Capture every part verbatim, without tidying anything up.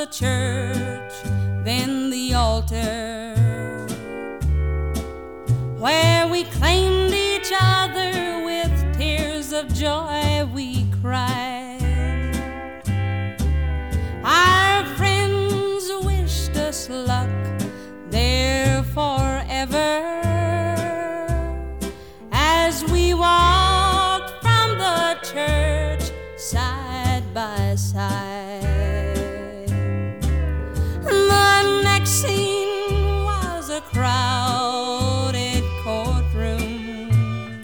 the church, then the altar, where we claimed each other with tears of joy we cried. Our friends wished us luck there forever as we walked from the church side by side. The next scene was a crowded courtroom,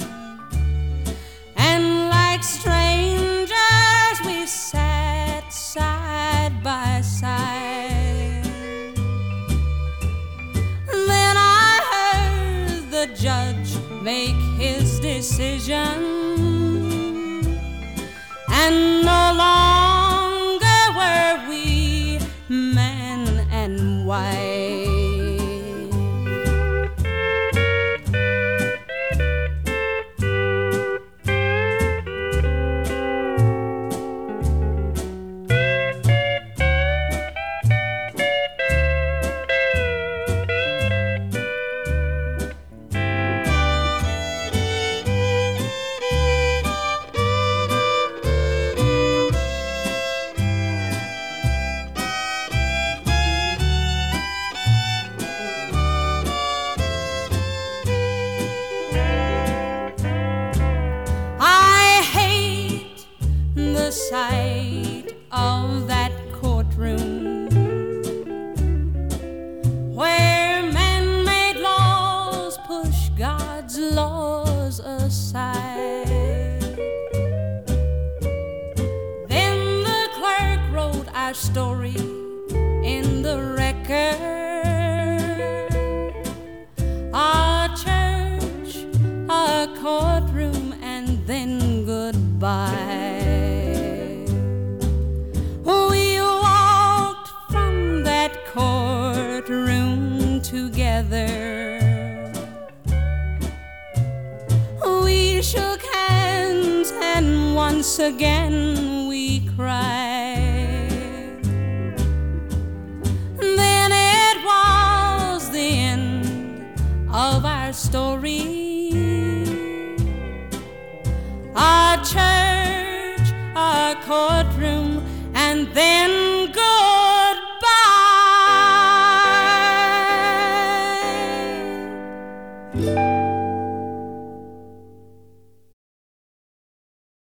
and like strangers we sat side by side. Then I heard the judge make his decision, and no longer were we man and wife. The sight of that courtroom, where man-made laws push God's laws aside. Then the clerk wrote our story in the record, our church, our courtroom, and then goodbye. Courtroom together, we shook hands and once again we cried. Then it was the end of our story, our church, our courtroom, and then